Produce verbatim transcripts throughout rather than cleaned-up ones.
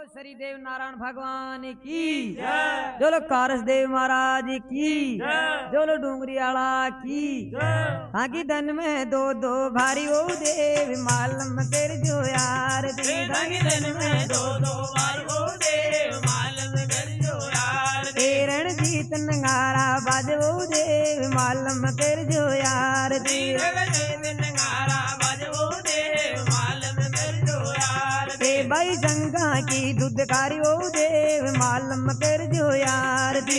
श्री देव नारायण भगवान की जो लो कारस देव महाराज की जो लो डूंगरी आला की आकी धन में दो दो भारी ओ देव मालम कर जो यार धन में दो दो भारी ओ देव मालम कर जो यार रण जीत नगारा बाजो देव मालम कर जो यार नगारा बाजो देव मालम कर जो यार भाई गंगा की दूधकारी ओ देव मालम कर जो यार दी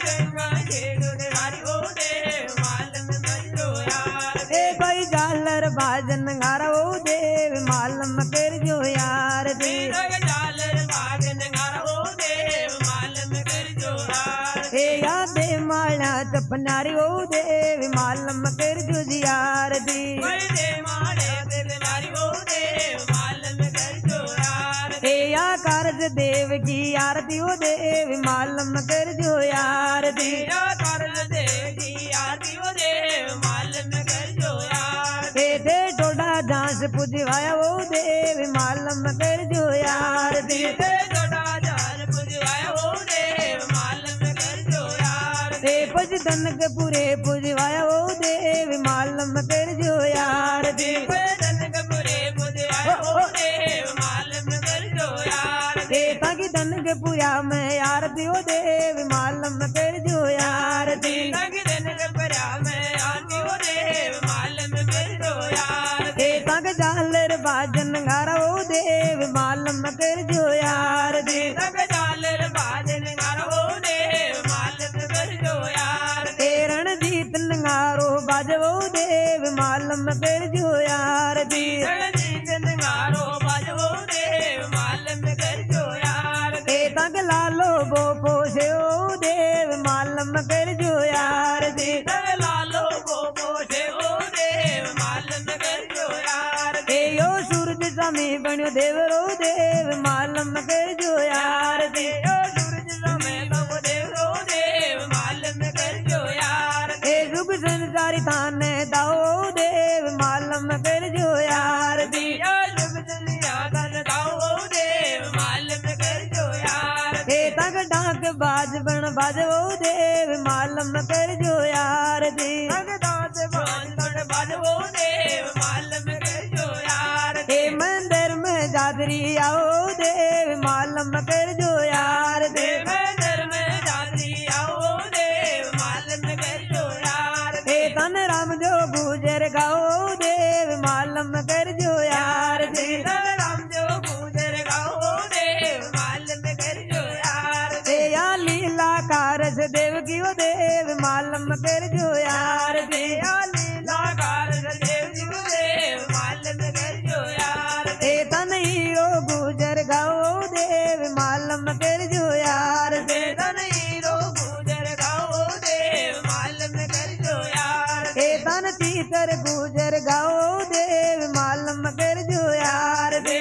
भाई झालर बाजन गारा ओ देव मालम कर जो यार दी या दे माला चपनारी ओ देव मालम कर जो यार दी या कारज देव की आरती ओ देव मालम कर जो यार दी दे टोडा झांस पुजवाया ओ देव मालम कर जो यार दी पज तनक पूरे पुजवाया ओ देव मालम कर जो यार दी ताकि तनक पूरा में आरती ओ देव मालम कर जो यार दी तक झालर बाजन गारा ओ देव मालम कर जो यार दी रण जीत नगारो बाजो देव मालम कर जो यार दी तक लालो बो पोसे ओ देव मालम कर जो यार दी यो सूरज स्वामी बन्यो देव रो देव मालम कर जो यार दी जुग संसारी थाने दाओ देव मालम कर जो यार दी तक डाक बाज बन बाजो देव मालम कर जो यार दी मंदिर में जादरी आओ देव मालम कर जो यार दी तन राम जो गुजर गाओ देव मालम कर जो यार दी या लीला कारस देव की ओ देव मालम कर जो यार दी तन हीरो गुजर गाओ देव मालम कर जो यार दी तन तीतर गुजर गाओ देव मालम कर जो यार दी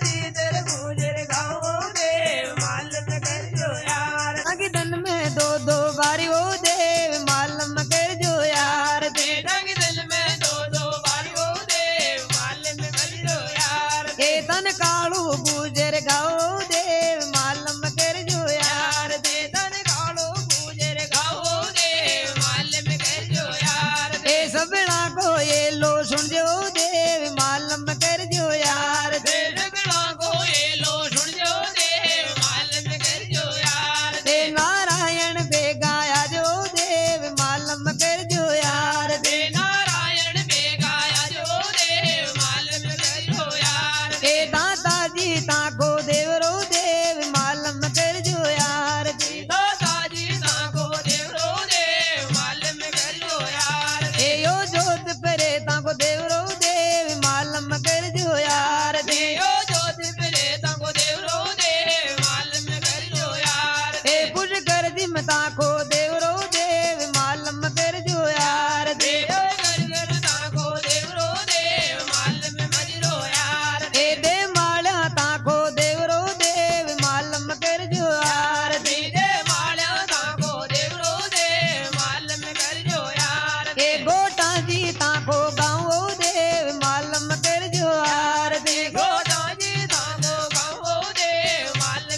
धन में दो दो बारी ओ देव मालम कर जो यार दी तन कालू गुजर गाओ देव मालम कर जो यार दी सबड़ा को ये लो सुन जो देव मालम कर जो यार दी नारायण बेगाया जो देव मालम कर जो यार दी दाता जी ताको देव रो देव मालम कर जो यार दी यो जोत परे ताको देव रो देव मालम कर जो यार दी पुज कर जिम ताको देव रो देव मालम कर जो यार दी दे माला ताको देव रो देव मालम कर जो यार दी गोटा जी ताको गाँव देव मालम कर जो यार दी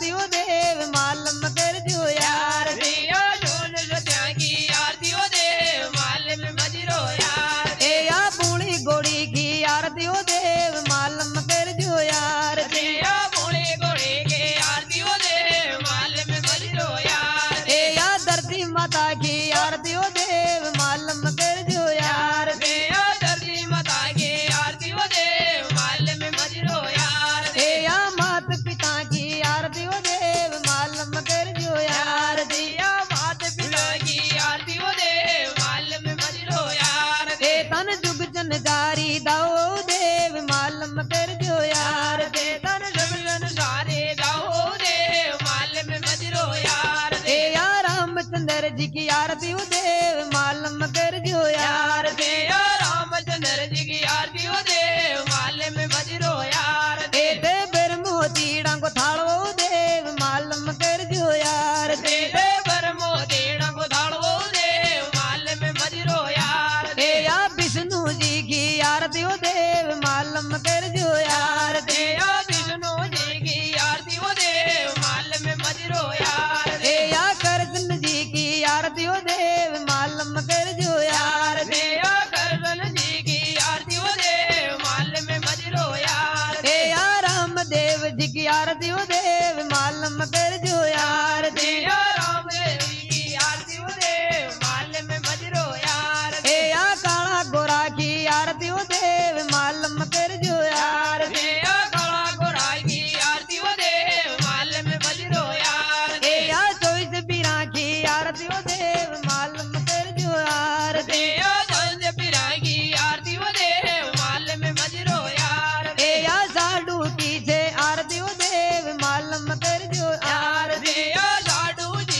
आरती ओ देव मालम कर जो यार दिया जोन सत्या की आरती ओ देव मालम मजरो यार ए या पूरी गोड़ी की आरती ओ देव मालम कर जो यार दिया बोले गोड़े के आरती ओ देव मालम मजरो यार ए या धरती माता की आरती ओ देव मालम कर जो यार दिया धरती माता की आरती ओ देव मालम मजरो यार ए या मात पिता की आरती ओ देव मालम कर जो यार दिया मात पिता की आरती ओ देव मालम मजरो यार ए तन जुग जनकारी दाओ देव मालम कर जो यार तन सबन सारे दाओ देव मालम मजरो यार ए या रामचंद्र जी की आरती ओ देव मालम कर जो यार दिया रामचंद्र जी की आरती ओ देव मालम मजरो यार ए ते बिर मोतीड़ा को थाड़ो देव मालम कर जो यार देवे पर मोतीड़ा को धाड़ो देव मालम मजरो यार ए या विष्णु जी की आरती ओ देव मालम कर जो यार दिया विष्णु जी की आरती ओ देव मालम मजरो यार ए या कृष्ण जी की आरती ओ देव मालम कर जो यार दिया कृष्ण जी की आरती ओ देव मालम मजरो यार ए या रामदेव जी की आरती ओ देव मालम कर जो यार दिया रामदेव जी की आरती ओ देव मालम मजरो यार ए या काला गोरा की आरती ओ देव मालम कर जो यार दिया काला गोरा की आरती ओ देव मालम मजरो यार ए या चौबीस बीरा की आरती ओ देव मालम कर जो यार दिया संज पिरा की आरती ओ देव मालम मजरो यार ए या साडू की छे आरती ओ देव मालम कर जो यार दिया लाडू जी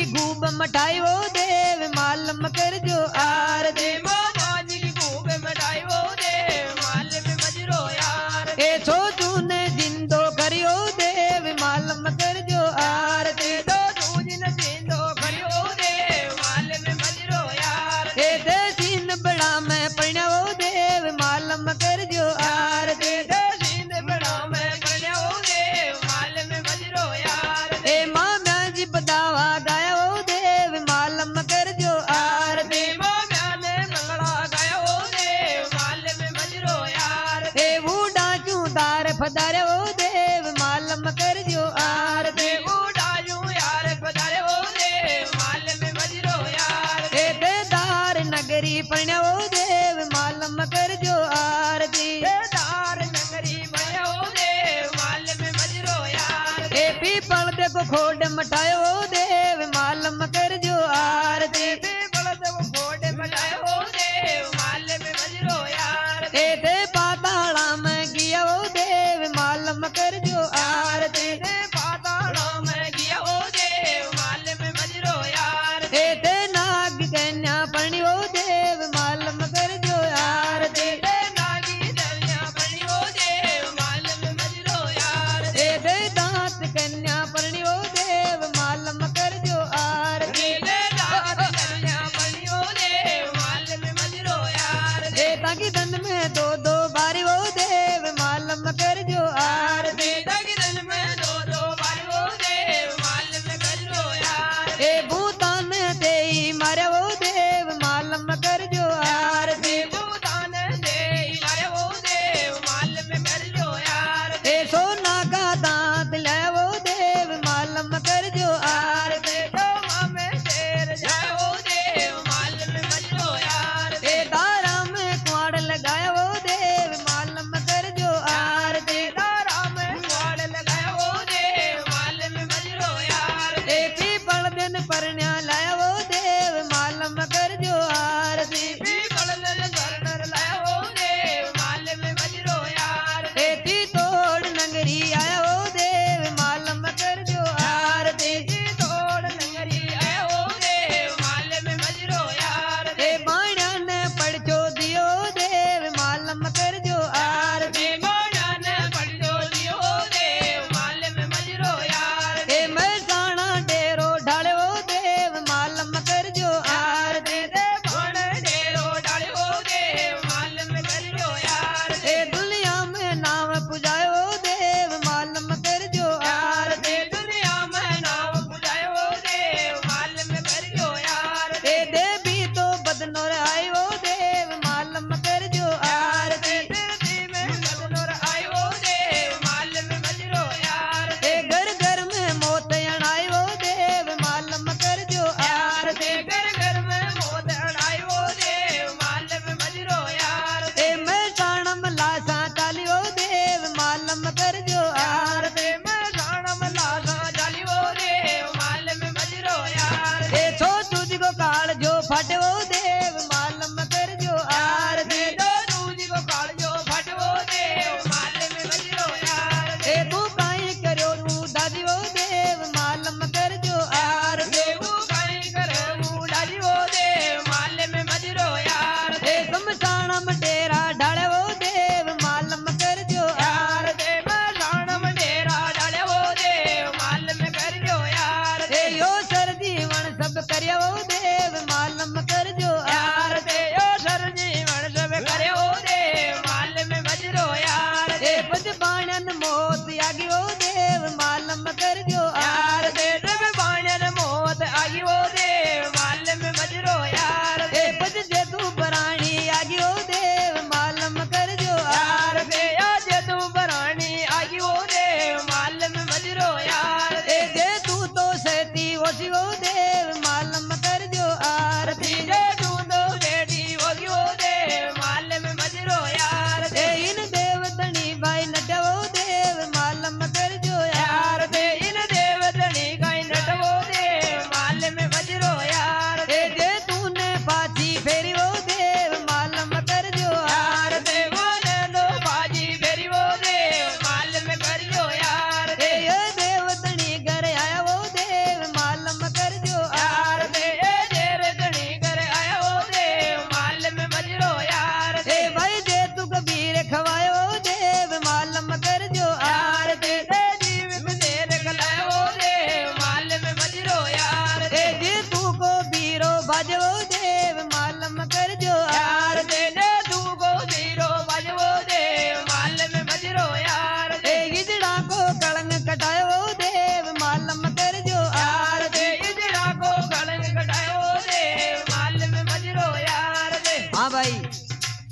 की खूब मठाई वो देव मालम कर जो आरती मोमो जी की खूब मिठाई वो देव माल में मजरो यार ए सो तूने जिंदो करियो देव मालम कर जो आरती तो दूजिन जिंदो करियो देव माल में मजरो यार ए दे सीन बड़ा मैं पढ़ना वो देव मालम कर जो आरती दे सीन बड़ा मैं पढ़ो देव माल में मजरो यार ए माँ मैं जी बदावा गाया वो देव मालम कर जो आरती देवो म्याने मंगला गायो देव माल में मजरो यार ए बूढ़ा चूदार फदारे वो देव मालम कर जो आरती देवो डाजू यार पधारे ओ देव माल में मजरो यार ए बेदार नगरी पढ़ना वो देव मालम कर जो आरती बेदार नगरी भयो देव माल में मजरो यार ए पीपल दे को खोड मटायो देव मालम कर जो आरती बलद को फोड़ मटायो देव माल में मजरो यार ए दे पाताला में गिया वो देव मालम कर जो आरती दे पाताड़ों में गया ओ देव माल में मजरो यार ए दे नाग कन्या पढ़नी वो देव मालम कर जो आरती दे नागी दरिया बनी ओ देव माल में मजरो यार ए दे दांत कन्या पढ़नी वो देव मालम कर जो आरती दे दात दरिया बनी ओ देव माल में मजरो यार ए ताकि दन में दो दो बारी वो देव मालम कर जो आरती दगिदन में दो दो बार ओ देव माल में मजरो यार ए भूतान दे मारे वो देव मालम कर जो आरती भूतान दे मारे ओ देव माल में मजरो यार ए सोना का दांत ले वो देव मालम कर जो आरती तो मामे शेर जाए ओ देव माल में मजरो यार ए दारा में कुआड़ लगाया वो देव मालम कर जो आरती दारा में कुआड़ लगाया ओ देव माल में मजरो यार ए पीपल दिन परण्या लाया वो देव मालम कर जो आरती पीपल ने धरनर लाया ओ देव माल में मजरो यार ए ती तोड़ नगरी आया वो देव मालम कर जो आरती तोड़ नंगरी आया ओ देव माल में मजरो यार ए बाणा ने पड़चो दियो देव मालम कर जो आरती मोड़ा ने पड़ो दियो देव माल में मजरो यार ए मैसाना डेरो ढाले वो देव मालम कर जो आरती दे भण डेरो डालो देव माल में मजरो यार ए दुनिया में नाम पुजायो देव मालम कर जो आरती दुनिया में नाम बुलायो देव माल में मजरो यार ए देवी तो बदनोर आई वो देव मालम कर जो आरती धरती में बदनोर आयो देव माल में मजरो यार ए घर घर में मौत अणाई वो देव मालम कर जो आरती घर घर में मोद अड़ायो देव माल में मजरो यार ए मैं साणम लासा काली वो देव मालम कर जो आरती में साणम लासा जालियो देव माल में मजरो यार ए सो तुझको काल जो फटे वो देव मालम कर जो आरती दो दूजी को कालियो फटवो देव माल में मजरो यार ए तू काई करो तू दादी वो देव मालम कर जो आरती देवू काई करे मुडालियो देव माल में मजरो यार ए समसाणम डेरा ढाले वो देव मालम कर जो यार देव साणम डेरा डालो देव माल में करजो यार ए यो सर जीवन सब करियो वो देव मालम कर जो यार दे यो सर जीवन सब करे ओ देव माल में मजरो यार ए पद बाणन मौत आगी वो देव मालम कर जो यार दे जब बाणन मौत आई ओ देव माल में मजरो यार ए पद जे तू बराणी आगी वो देव मालम कर जो यार दे आज तू बरानी आई ओ देव माल में मजरो यार ए जे तू तो सेती वसी वो देव मालम कर जो आरती जे तू तो बेटी होगी ओ देव माल में मजरो यार ए इन देव धनी भाई नटो देव मालम कर जो यार दे इन देवतनी काई नटवो देव माल में मजरो यार ए जे तूने पाछी फेरी वो देव मालम कर जो यार देवो ने दो बाजी फेरी वो देव माल में करजो यार ए ये देव धनी घर आया वो देव मालम कर जो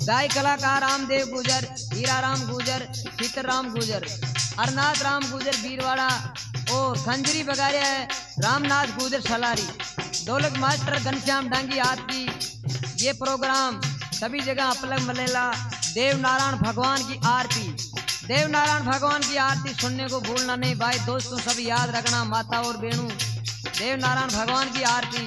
गाय कलाकार रामदेव गुजर, हीरा राम गुजर, सीताराम गुजर, अरनाथ राम गुजर बीरवाड़ा और खंजरी बगारे है रामनाथ गुजर सलारी। ढोलक मास्टर घनश्याम डांगी आपकी। ये प्रोग्राम सभी जगह अपलग मलेला। देव नारायण भगवान की आरती, देव नारायण भगवान की आरती सुनने को भूलना नहीं भाई दोस्तों, सब याद रखना माता और बेणु। देव नारायण भगवान की आरती।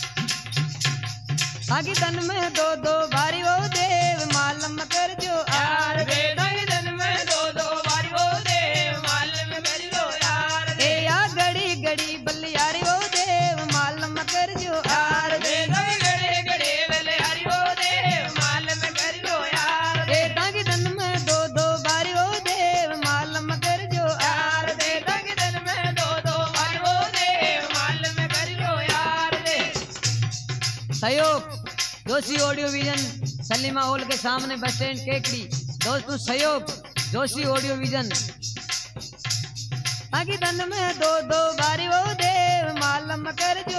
ताकि तन में दो दो बारी वो देव मालम कर जो यार दे दंग दिन में दो दो बारी वो देव मालम कर जो यार दे। ए या गड़ी गड़ी बलियारी वो देव मालम कर जो यार दे दंग गड़े गड़े वेले हरि वो देव मालम कर जो यार दे। ए ताकि तन में दो दो बारी वो देव मालम कर जो यार दे दंग दिन में दो दो बारी वो देव मालम कर जो यार दे। सहयोग Joshi audio vision, Salima hall के सामने बस स्टैंड केकड़ी। दोस्तों सहयोग जोशी ऑडियो विजन। ताकि तन में दो दो बारी वो देव मालम कर जो